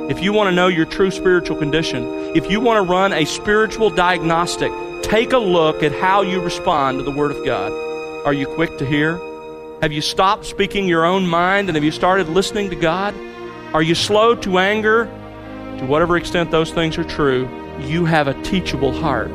If you want to know your true spiritual condition, if you want to run a spiritual diagnostic, take a look at how you respond to the Word of God. Are you quick to hear? Have you stopped speaking your own mind and have you started listening to God? Are you slow to anger? To whatever extent those things are true, you have a teachable heart.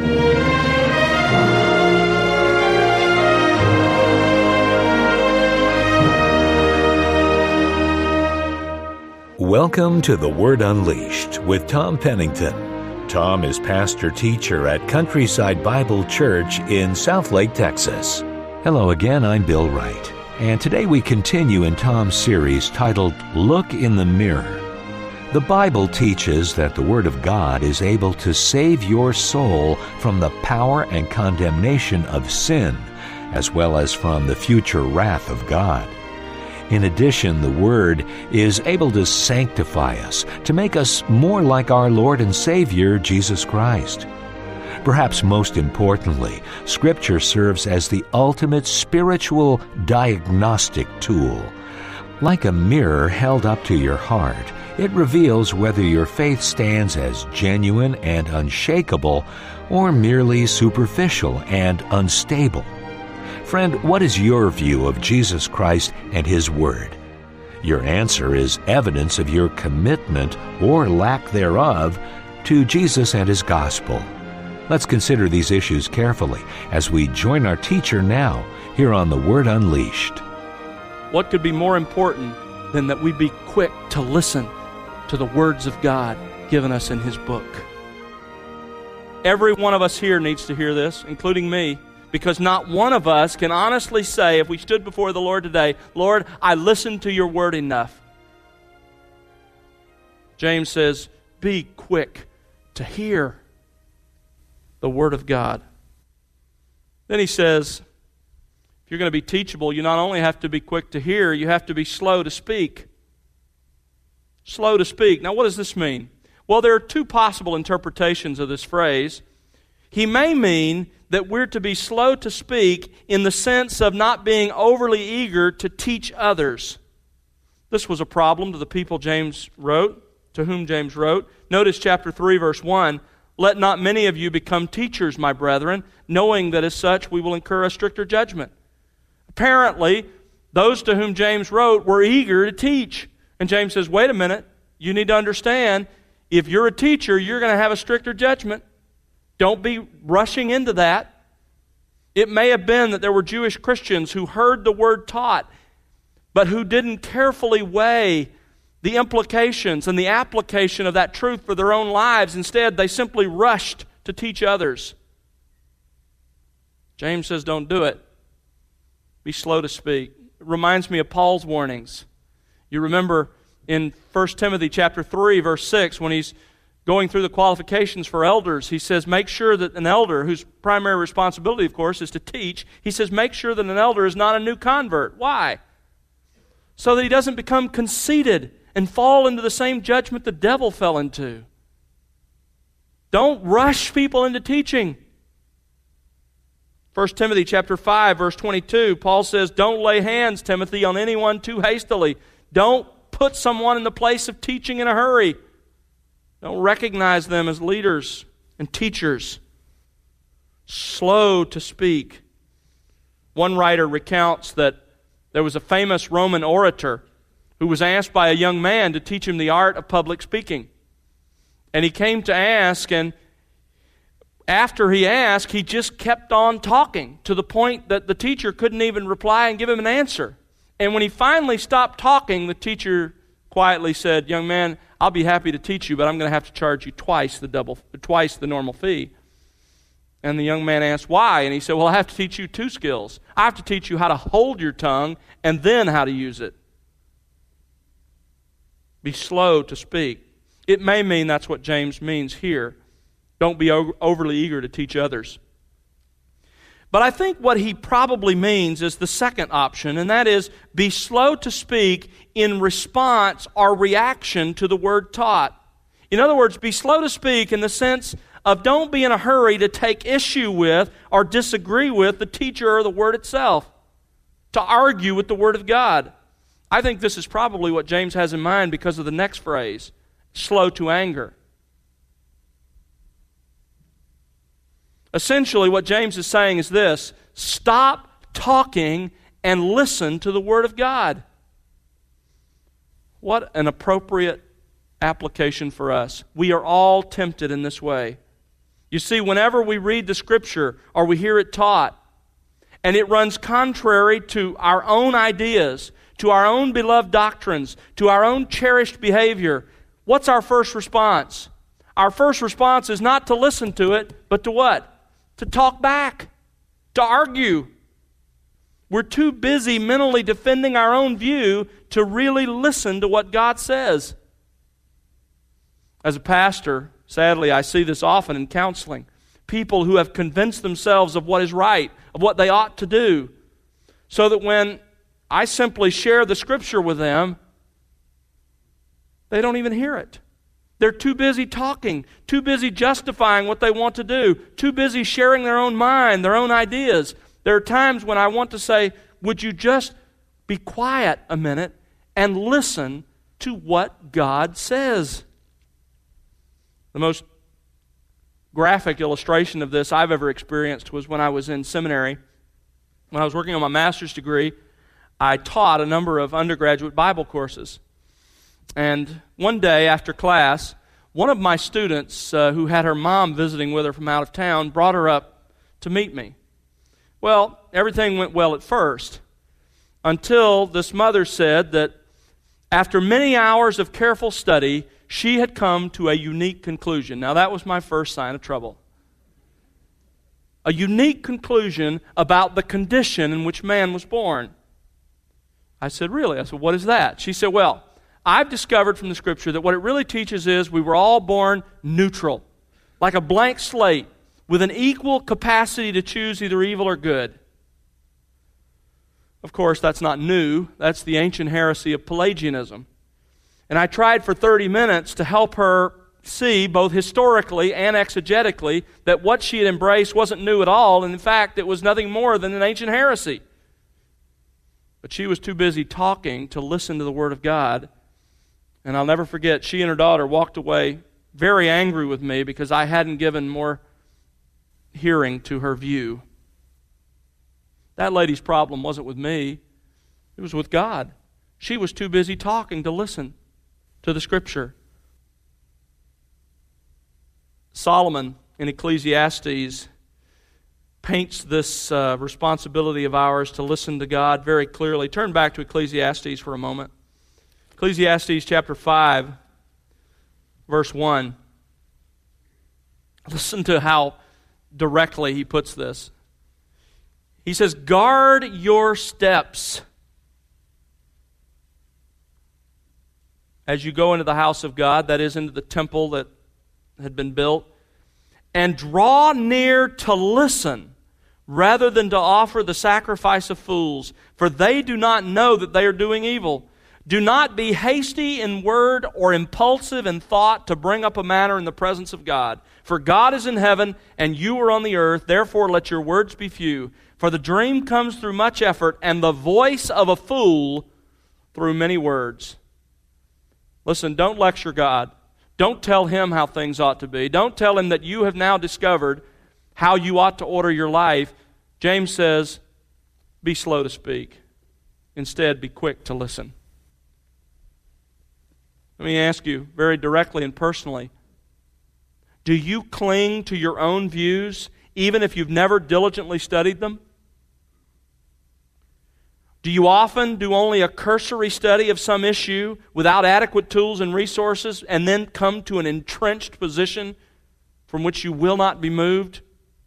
Welcome to The Word Unleashed with Tom Pennington. Tom is pastor-teacher at Countryside Bible Church in Southlake, Texas. Hello again, I'm Bill Wright, and today we continue in Tom's series titled, Look in the Mirror. The Bible teaches that the Word of God is able to save your soul from the power and condemnation of sin, as well as from the future wrath of God. In addition, the Word is able to sanctify us, to make us more like our Lord and Savior, Jesus Christ. Perhaps most importantly, Scripture serves as the ultimate spiritual diagnostic tool. Like a mirror held up to your heart, it reveals whether your faith stands as genuine and unshakable or merely superficial and unstable. Friend, what is your view of Jesus Christ and His Word? Your answer is evidence of your commitment or lack thereof to Jesus and His gospel. Let's consider these issues carefully as we join our teacher now here on The Word Unleashed. What could be more important than that we be quick to listen to the words of God given us in His book? Every one of us here needs to hear this, including me. Because not one of us can honestly say, if we stood before the Lord today, Lord, I listened to your word enough. James says, be quick to hear the word of God. Then he says, if you're going to be teachable, you not only have to be quick to hear, you have to be slow to speak. Slow to speak. Now, what does this mean? Well, there are two possible interpretations of this phrase. He may mean that we're to be slow to speak in the sense of not being overly eager to teach others. This was a problem to the people to whom James wrote. Notice chapter 3, verse 1, let not many of you become teachers, my brethren, knowing that as such we will incur a stricter judgment. Apparently, those to whom James wrote were eager to teach. And James says, wait a minute, you need to understand, if you're a teacher, you're going to have a stricter judgment. Don't be rushing into that. It may have been that there were Jewish Christians who heard the word taught, but who didn't carefully weigh the implications and the application of that truth for their own lives. Instead, they simply rushed to teach others. James says, don't do it. Be slow to speak. It reminds me of Paul's warnings. You remember in 1 Timothy chapter 3, verse 6, when he's going through the qualifications for elders, he says, make sure that an elder, whose primary responsibility, of course, is to teach, he says, make sure that an elder is not a new convert. Why? So that he doesn't become conceited and fall into the same judgment the devil fell into. Don't rush people into teaching. 1 Timothy chapter 5, verse 22, Paul says, don't lay hands, Timothy, on anyone too hastily. Don't put someone in the place of teaching in a hurry. Don't recognize them as leaders and teachers. Slow to speak. One writer recounts that there was a famous Roman orator who was asked by a young man to teach him the art of public speaking. And he came to ask, and after he asked, he just kept on talking to the point that the teacher couldn't even reply and give him an answer. And when he finally stopped talking, the teacher quietly said, young man, I'll be happy to teach you, but I'm going to have to charge you twice the normal fee. And the young man asked, why? And he said, well, I have to teach you two skills. I have to teach you how to hold your tongue and then how to use it. Be slow to speak. It may mean that's what James means here. Don't be overly eager to teach others. But I think what he probably means is the second option, and that is be slow to speak in response or reaction to the word taught. In other words, be slow to speak in the sense of don't be in a hurry to take issue with or disagree with the teacher or the word itself, to argue with the word of God. I think this is probably what James has in mind because of the next phrase. slow to anger. Essentially, what James is saying is this: stop talking and listen to the Word of God. What an appropriate application for us. We are all tempted in this way. You see, whenever we read the Scripture or we hear it taught, and it runs contrary to our own ideas, to our own beloved doctrines, to our own cherished behavior, what's our first response? Our first response is not to listen to it, but to what? To talk back, to argue. We're too busy mentally defending our own view to really listen to what God says. As a pastor, sadly, I see this often in counseling. People who have convinced themselves of what is right, of what they ought to do, so that when I simply share the Scripture with them, they don't even hear it. They're too busy talking, too busy justifying what they want to do, too busy sharing their own mind, their own ideas. There are times when I want to say, would you just be quiet a minute and listen to what God says? The most graphic illustration of this I've ever experienced was when I was in seminary. When I was working on my master's degree, I taught a number of undergraduate Bible courses. And one day after class, one of my students who had her mom visiting with her from out of town brought her up to meet me. Well, everything went well at first, until this mother said that after many hours of careful study, she had come to a unique conclusion. Now, that was my first sign of trouble. A unique conclusion about the condition in which man was born. I said, really? I said, what is that? She said, well, I've discovered from the Scripture that what it really teaches is we were all born neutral, like a blank slate, with an equal capacity to choose either evil or good. Of course, that's not new. That's the ancient heresy of Pelagianism. And I tried for 30 minutes to help her see, both historically and exegetically, that what she had embraced wasn't new at all, and in fact, it was nothing more than an ancient heresy. But she was too busy talking to listen to the Word of God. And I'll never forget, she and her daughter walked away very angry with me because I hadn't given more hearing to her view. That lady's problem wasn't with me. It was with God. She was too busy talking to listen to the Scripture. Solomon in Ecclesiastes paints this responsibility of ours to listen to God very clearly. Turn back to Ecclesiastes for a moment. Ecclesiastes chapter 5, verse 1. Listen to how directly he puts this. He says, guard your steps as you go into the house of God, that is, into the temple that had been built, and draw near to listen rather than to offer the sacrifice of fools, for they do not know that they are doing evil. Do not be hasty in word or impulsive in thought to bring up a matter in the presence of God. For God is in heaven, and you are on the earth, therefore let your words be few. For the dream comes through much effort, and the voice of a fool through many words. Listen, don't lecture God. Don't tell Him how things ought to be. Don't tell Him that you have now discovered how you ought to order your life. James says, be slow to speak. Instead, be quick to listen. Let me ask you very directly and personally, do you cling to your own views even if you've never diligently studied them? Do you often do only a cursory study of some issue without adequate tools and resources and then come to an entrenched position from which you will not be moved?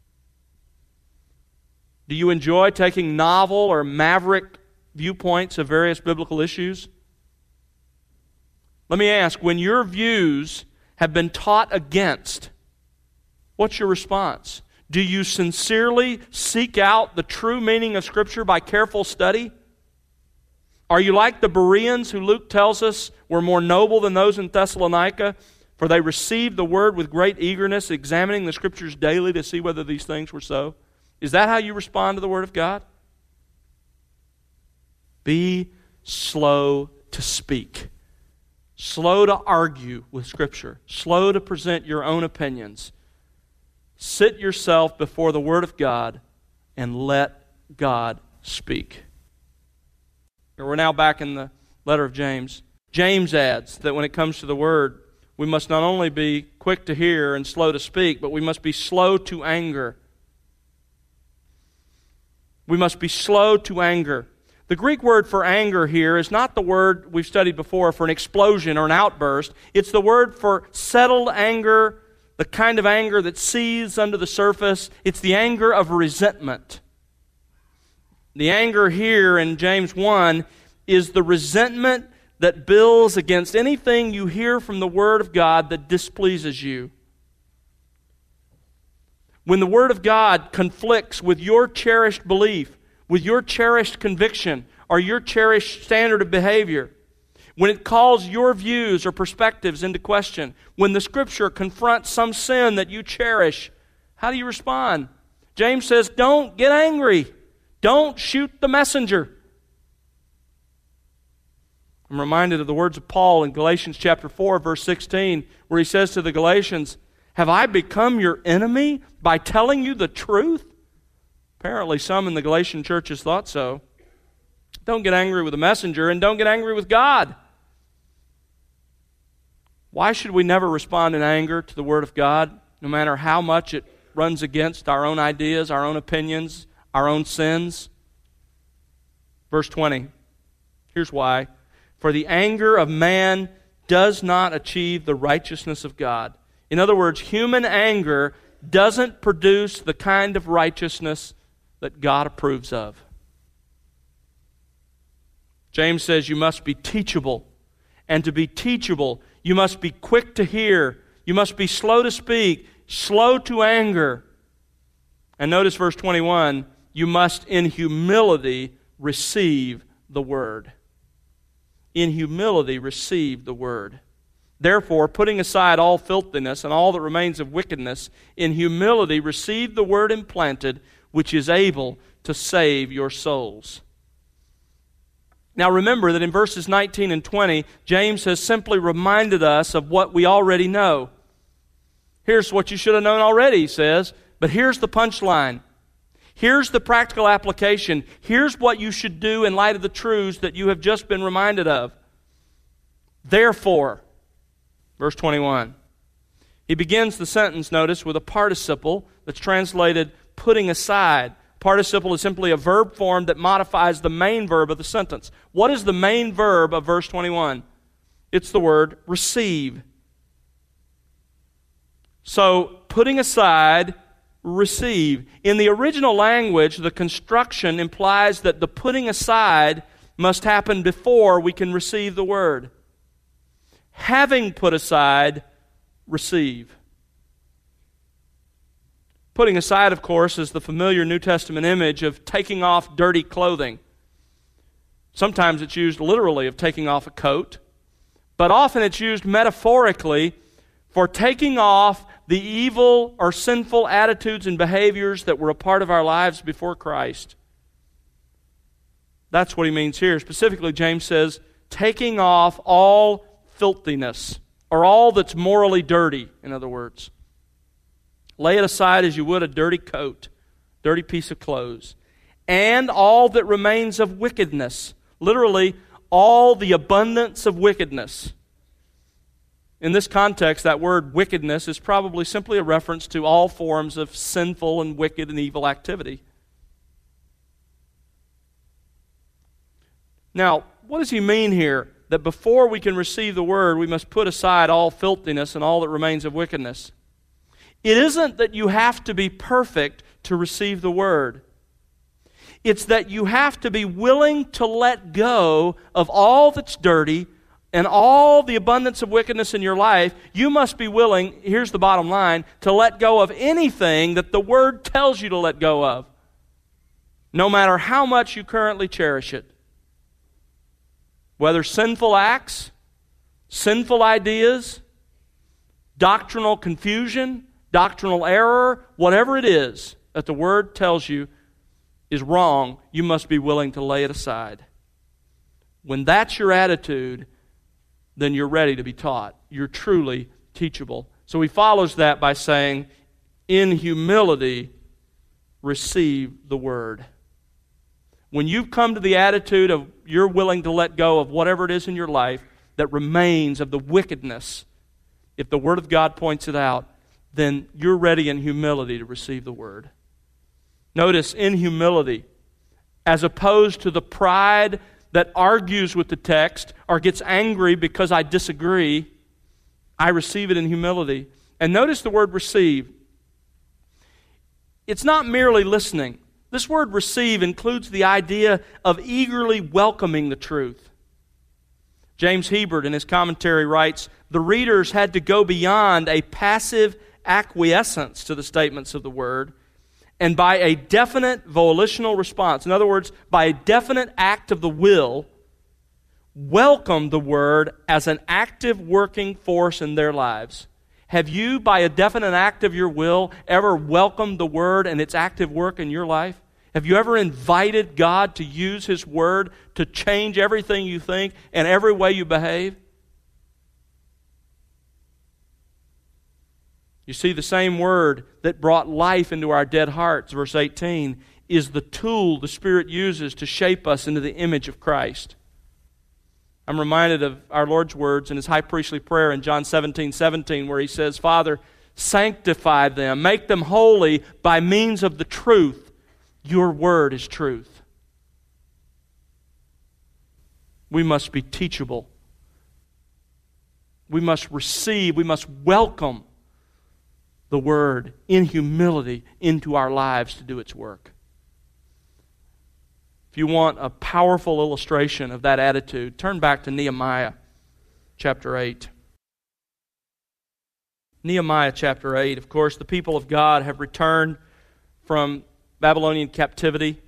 Do you enjoy taking novel or maverick viewpoints of various biblical issues? Let me ask, when your views have been taught against, what's your response? Do you sincerely seek out the true meaning of Scripture by careful study? Are you like the Bereans who Luke tells us were more noble than those in Thessalonica, for they received the Word with great eagerness, examining the Scriptures daily to see whether these things were so? Is that how you respond to the Word of God? Be slow to speak, slow to argue with Scripture, slow to present your own opinions. Sit yourself before the Word of God and let God speak. We're now back in the letter of James. James adds that when it comes to the Word, we must not only be quick to hear and slow to speak, but we must be slow to anger. We must be slow to anger. The Greek word for anger here is not the word we've studied before for an explosion or an outburst. It's the word for settled anger, the kind of anger that seethes under the surface. It's the anger of resentment. The anger here in James 1 is the resentment that builds against anything you hear from the Word of God that displeases you. When the Word of God conflicts with your cherished belief, with your cherished conviction, or your cherished standard of behavior, when it calls your views or perspectives into question, when the Scripture confronts some sin that you cherish, how do you respond? James says, don't get angry. Don't shoot the messenger. I'm reminded of the words of Paul in Galatians chapter 4, verse 16, where he says to the Galatians, have I become your enemy by telling you the truth? Apparently some in the Galatian churches thought so. Don't get angry with the messenger and don't get angry with God. Why should we never respond in anger to the Word of God, no matter how much it runs against our own ideas, our own opinions, our own sins? Verse 20. Here's why. For the anger of man does not achieve the righteousness of God. In other words, human anger doesn't produce the kind of righteousness that God approves of. James says you must be teachable. And to be teachable, you must be quick to hear. You must be slow to speak, slow to anger. And notice verse 21, you must in humility receive the word. In humility receive the word. Therefore, putting aside all filthiness and all that remains of wickedness, in humility receive the word implanted, which is able to save your souls. Now remember that in verses 19 and 20, James has simply reminded us of what we already know. Here's what you should have known already, he says, but here's the punchline. Here's the practical application. Here's what you should do in light of the truths that you have just been reminded of. Therefore, verse 21. He begins the sentence, notice, with a participle that's translated putting aside. Participle is simply a verb form that modifies the main verb of the sentence. What is the main verb of verse 21? It's the word receive. So, putting aside, receive. In the original language, the construction implies that the putting aside must happen before we can receive the word. Having put aside, receive. Putting aside, of course, is the familiar New Testament image of taking off dirty clothing. Sometimes it's used literally of taking off a coat, but often it's used metaphorically for taking off the evil or sinful attitudes and behaviors that were a part of our lives before Christ. That's what he means here. Specifically, James says, taking off all filthiness, or all that's morally dirty, in other words. Lay it aside as you would a dirty coat, dirty piece of clothes. And all that remains of wickedness. Literally, all the abundance of wickedness. In this context, that word wickedness is probably simply a reference to all forms of sinful and wicked and evil activity. Now, what does he mean here? That before we can receive the word, we must put aside all filthiness and all that remains of wickedness. It isn't that you have to be perfect to receive the word. It's that you have to be willing to let go of all that's dirty and all the abundance of wickedness in your life. You must be willing, here's the bottom line, to let go of anything that the word tells you to let go of, no matter how much you currently cherish it. Whether sinful acts, sinful ideas, doctrinal confusion, doctrinal error, whatever it is that the Word tells you is wrong, you must be willing to lay it aside. When that's your attitude, then you're ready to be taught. You're truly teachable. So he follows that by saying, in humility, receive the word. When you've come to the attitude of you're willing to let go of whatever it is in your life that remains of the wickedness, if the Word of God points it out, then you're ready in humility to receive the Word. Notice, in humility, as opposed to the pride that argues with the text or gets angry because I disagree, I receive it in humility. And notice the word receive. It's not merely listening. This word receive includes the idea of eagerly welcoming the truth. James Hebert in his commentary writes, the readers had to go beyond a passive acquiescence to the statements of the Word and by a definite volitional response, in other words, by a definite act of the will, welcome the Word as an active working force in their lives. Have you, by a definite act of your will, ever welcomed the Word and its active work in your life? Have you ever invited God to use His Word to change everything you think and every way you behave? You see, the same Word that brought life into our dead hearts, verse 18, is the tool the Spirit uses to shape us into the image of Christ. I'm reminded of our Lord's words in His high priestly prayer in John 17:17, where He says, Father, sanctify them, make them holy by means of the truth. Your Word is truth. We must be teachable. We must receive, we must welcome the Word in humility into our lives to do its work. If you want a powerful illustration of that attitude, turn back to Nehemiah chapter 8. Nehemiah chapter 8, of course, the people of God have returned from Babylonian captivity,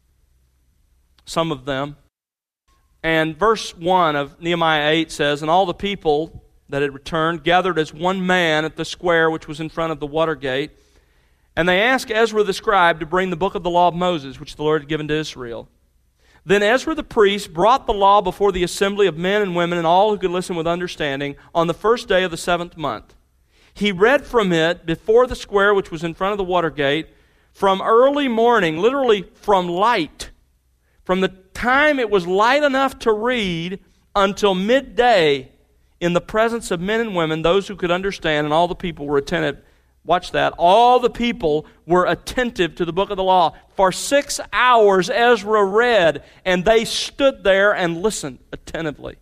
some of them. And verse 1 of Nehemiah 8 says, and all the people that had returned gathered as one man at the square which was in front of the water gate. And they asked Ezra the scribe to bring the book of the law of Moses, which the Lord had given to Israel. Then Ezra the priest brought the law before the assembly of men and women and all who could listen with understanding on the first day of the 7th month. He read from it before the square which was in front of the water gate from early morning, literally from light, from the time it was light enough to read until midday, in the presence of men and women, those who could understand, and all the people were attentive. Watch that. All the people were attentive to the book of the law. For 6 hours Ezra read, and they stood there and listened attentively.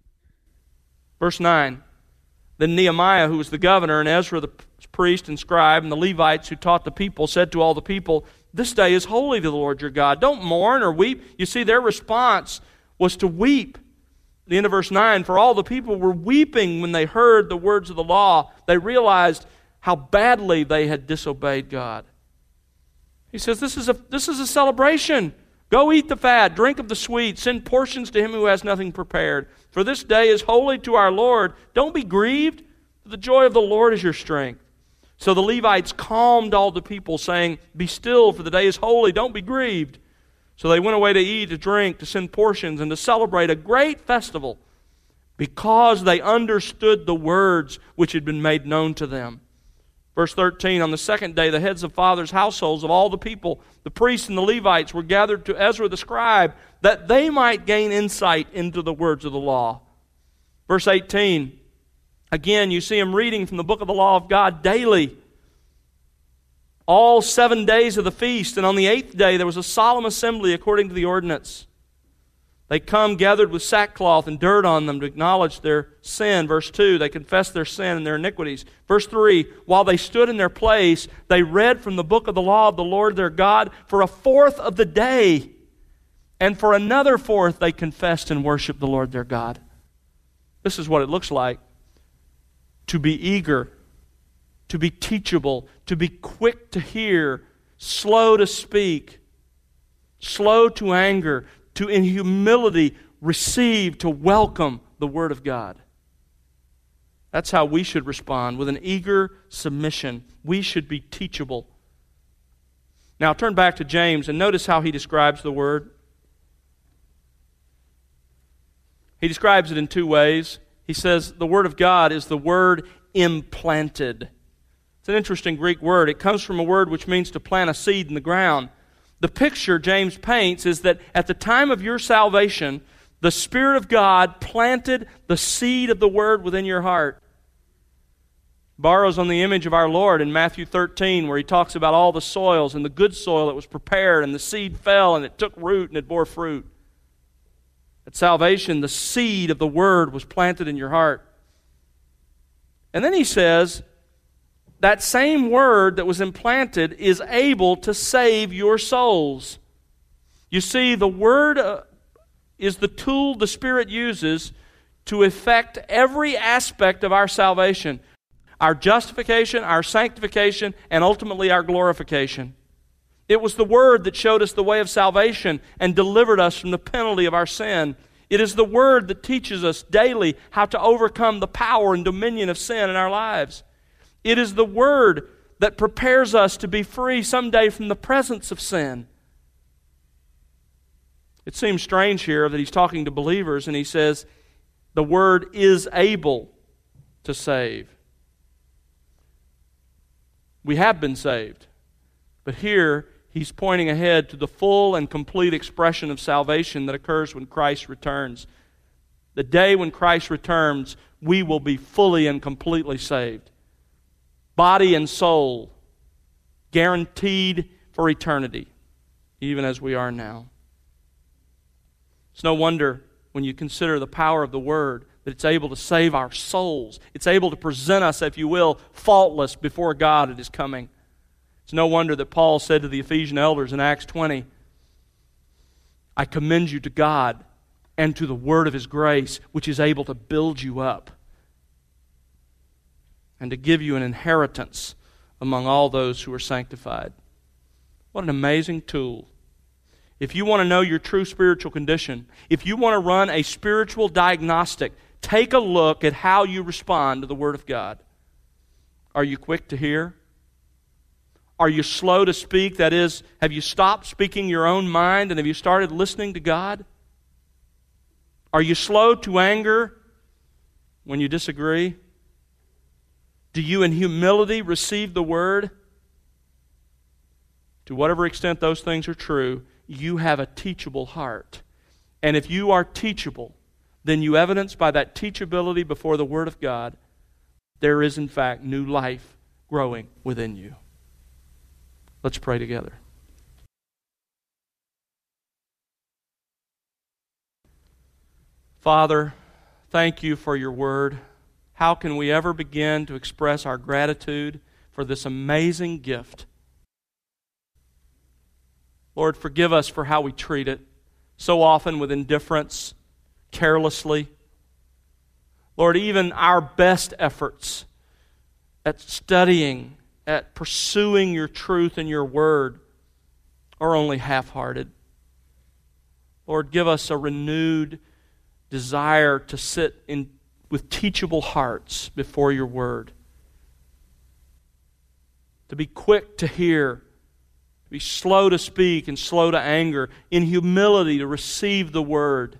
Verse 9. Then Nehemiah, who was the governor, and Ezra the priest and scribe, and the Levites who taught the people, said to all the people, this day is holy to the Lord your God. Don't mourn or weep. You see, their response was to weep. At the end of verse 9, for all the people were weeping when they heard the words of the law. They realized how badly they had disobeyed God. He says, this is a celebration. Go eat the fat, drink of the sweet, send portions to him who has nothing prepared. For this day is holy to our Lord. Don't be grieved, for the joy of the Lord is your strength. So the Levites calmed all the people, saying, be still, for the day is holy, don't be grieved. So they went away to eat, to drink, to send portions, and to celebrate a great festival, because they understood the words which had been made known to them. Verse 13, on the second day, the heads of fathers' households of all the people, the priests and the Levites, were gathered to Ezra the scribe, that they might gain insight into the words of the law. Verse 18, again, you see him reading from the book of the law of God daily. All 7 days of the feast, and on the 8th day there was a solemn assembly according to the ordinance. They come gathered with sackcloth and dirt on them to acknowledge their sin. Verse 2, they confessed their sin and their iniquities. Verse 3, while they stood in their place, they read from the book of the law of the Lord their God for a fourth of the day. And for another fourth they confessed and worshiped the Lord their God. This is what it looks like to be eager, to be teachable, to be quick to hear, slow to speak, slow to anger, to in humility receive, to welcome the Word of God. That's how we should respond, with an eager submission. We should be teachable. Now turn back to James and notice how he describes the Word. He describes it in two ways. He says the Word of God is the word implanted. It's an interesting Greek word. It comes from a word which means to plant a seed in the ground. The picture James paints is that at the time of your salvation, the Spirit of God planted the seed of the Word within your heart. Borrows on the image of our Lord in Matthew 13, where He talks about all the soils and the good soil that was prepared, and the seed fell and it took root and it bore fruit. At salvation, the seed of the Word was planted in your heart. And then he says, that same Word that was implanted is able to save your souls. You see, the Word is the tool the Spirit uses to effect every aspect of our salvation. Our justification, our sanctification, and ultimately our glorification. It was the Word that showed us the way of salvation and delivered us from the penalty of our sin. It is the Word that teaches us daily how to overcome the power and dominion of sin in our lives. It is the Word that prepares us to be free someday from the presence of sin. It seems strange here that he's talking to believers and he says, the Word is able to save. We have been saved. But here, he's pointing ahead to the full and complete expression of salvation that occurs when Christ returns. The day when Christ returns, we will be fully and completely saved. Body and soul, guaranteed for eternity, even as we are now. It's no wonder when you consider the power of the Word that it's able to save our souls. It's able to present us, if you will, faultless before God at His coming. It's no wonder that Paul said to the Ephesian elders in Acts 20, I commend you to God and to the word of His grace, which is able to build you up and to give you an inheritance among all those who are sanctified. What an amazing tool. If you want to know your true spiritual condition, if you want to run a spiritual diagnostic, take a look at how you respond to the Word of God. Are you quick to hear? Are you slow to speak? That is, have you stopped speaking your own mind and have you started listening to God? Are you slow to anger when you disagree? Do you in humility receive the Word? To whatever extent those things are true, you have a teachable heart. And if you are teachable, then you evidence by that teachability before the Word of God, there is in fact new life growing within you. Let's pray together. Father, thank you for your Word. How can we ever begin to express our gratitude for this amazing gift? Lord, forgive us for how we treat it, so often with indifference, carelessly. Lord, even our best efforts at studying, at pursuing your truth and your word are only half-hearted. Lord, give us a renewed desire to sit with teachable hearts before your word, to be quick to hear, to be slow to speak and slow to anger, in humility to receive the word.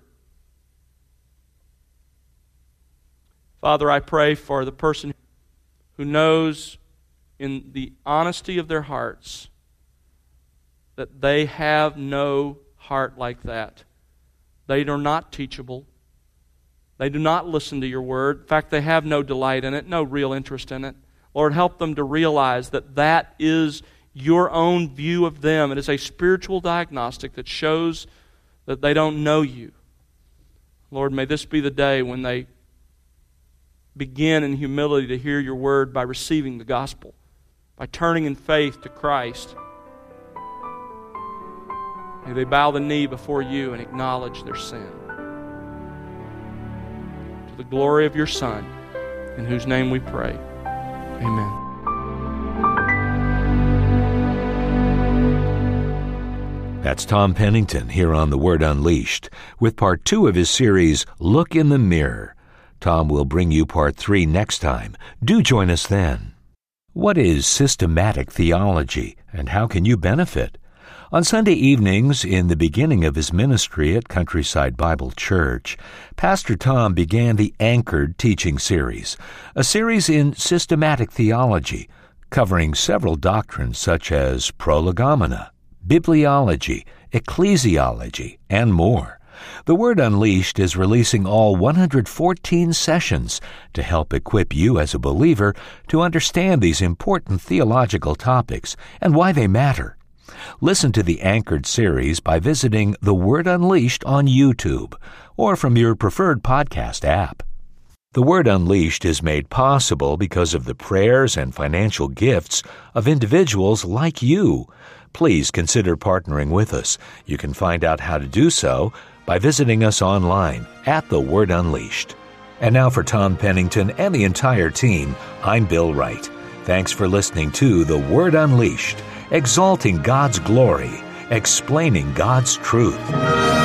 Father, I pray for the person who knows in the honesty of their hearts that they have no heart like that. They are not teachable. They do not listen to your word. In fact, they have no delight in it, no real interest in it. Lord, help them to realize that that is your own view of them. It is a spiritual diagnostic that shows that they don't know you. Lord, may this be the day when they begin in humility to hear your word by receiving the gospel, by turning in faith to Christ. May they bow the knee before you and acknowledge their sin. To the glory of your Son, in whose name we pray. Amen. That's Tom Pennington here on The Word Unleashed with part 2 of his series, Look in the Mirror. Tom will bring you part 3 next time. Do join us then. What is systematic theology and how can you benefit? On Sunday evenings, in the beginning of his ministry at Countryside Bible Church, Pastor Tom began the Anchored teaching series, a series in systematic theology, covering several doctrines such as prolegomena, bibliology, ecclesiology, and more. The Word Unleashed is releasing all 114 sessions to help equip you as a believer to understand these important theological topics and why they matter. Listen to the Anchored series by visiting The Word Unleashed on YouTube or from your preferred podcast app. The Word Unleashed is made possible because of the prayers and financial gifts of individuals like you. Please consider partnering with us. You can find out how to do so by visiting us online at The Word Unleashed. And now for Tom Pennington and the entire team, I'm Bill Wright. Thanks for listening to The Word Unleashed, exalting God's glory, explaining God's truth.